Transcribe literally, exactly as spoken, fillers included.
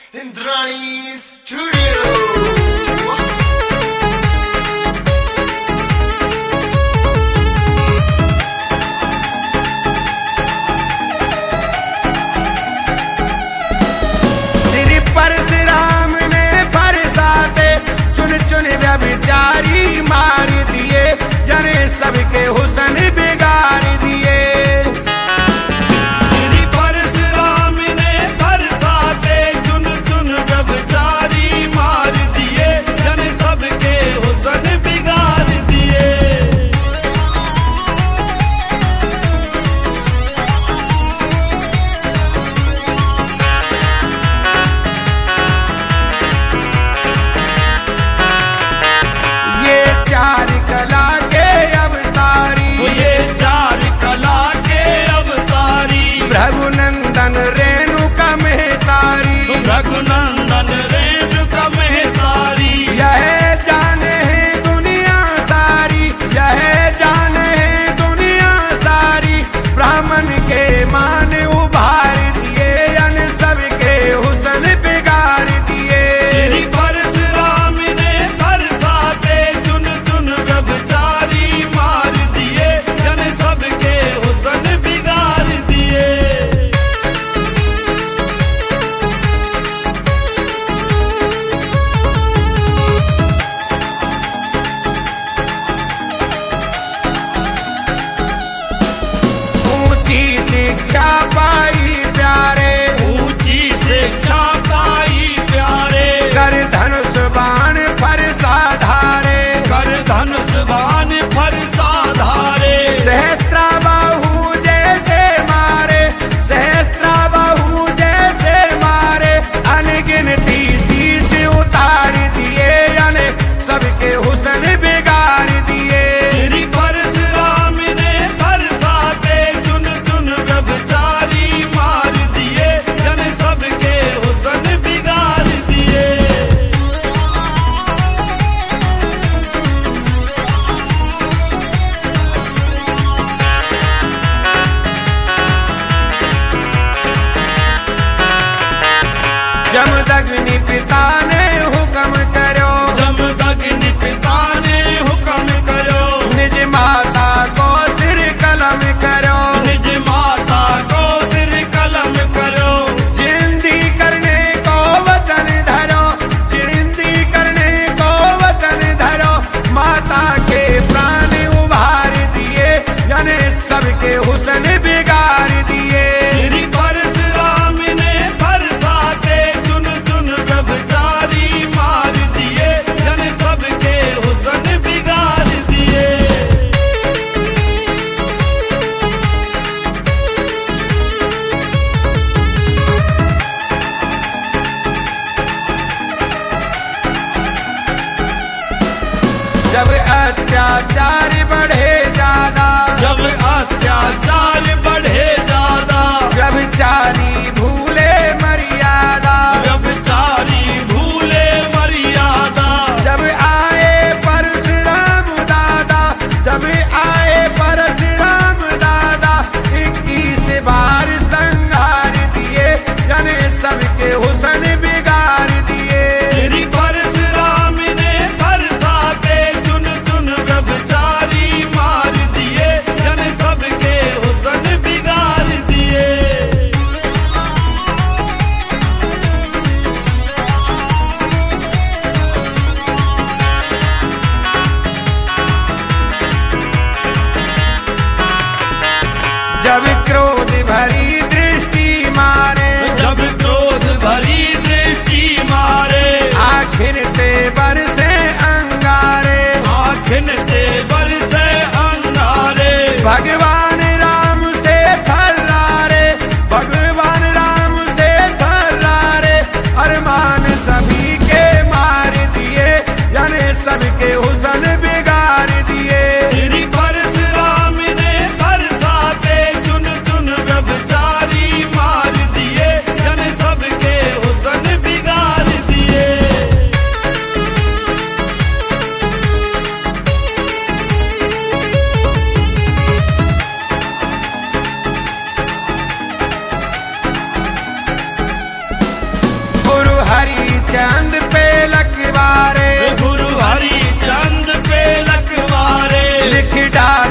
Indrani studio. Shri Parshuram ने बरसाते चुन चुन व्यभिचारी मार दिए, जने सबके हुसन बिगाड़ दिए। श्री परशुराम ने बरसाते चुन चुन व्यभिचारी मार दिए, जने सबके हुसन बिगाड़ दिए। ये चार कला के अवतारी, ये चार कला के अवतारी, रघुनंदन रेणुका मेहतारी, रघुनंदन रेणुका मेहतारी। यह जाने है दुनिया सारी, यह जाने है दुनिया सारी। ब्राह्मण के मान उभार दिए, अन सबके हुसन बिगाड़ दिए। श्री परशुराम ने बरसाते चुन चुन व्यभिचारी मार दिए, जने सबके हुसन बिगाड़ दिए। ऊंची शिक्षा पाई प्यारे, ऊंची शिक्षा पाई प्यारे, कर धनुष बाण फरसा धारे। कर धनुष बाण फरसा धारे। सहस्त्रा बाहु जैसे मारे, सहस्त्रा बाहु जैसे मारे। अनगिनती शीश उतार दिए, अने सबके हुसन बिगाड़ दिए। श्री परशुराम ने बरसाते चुन चुन व्यभिचारी मार दिए, जने सबके हुसन बिगाड़ दिए। जमदग्नि पिता ने हुक्म करो, जमदग्नि पिता ने हुक्म करो, निज माता को सिर कलम करो। निज माता को सिर कलम करो। जिंदी करने को वचन धरो, जिंदी करने को वचन धरो। माता के प्राण उभार दिए, जने सबके हुसन बिगाड़ दिए। श्री परशुराम ने बरसाते चुन चुन व्यभिचारी चंद पे लखवारे गुरु हरि चंद पे लखवारे लिख डाले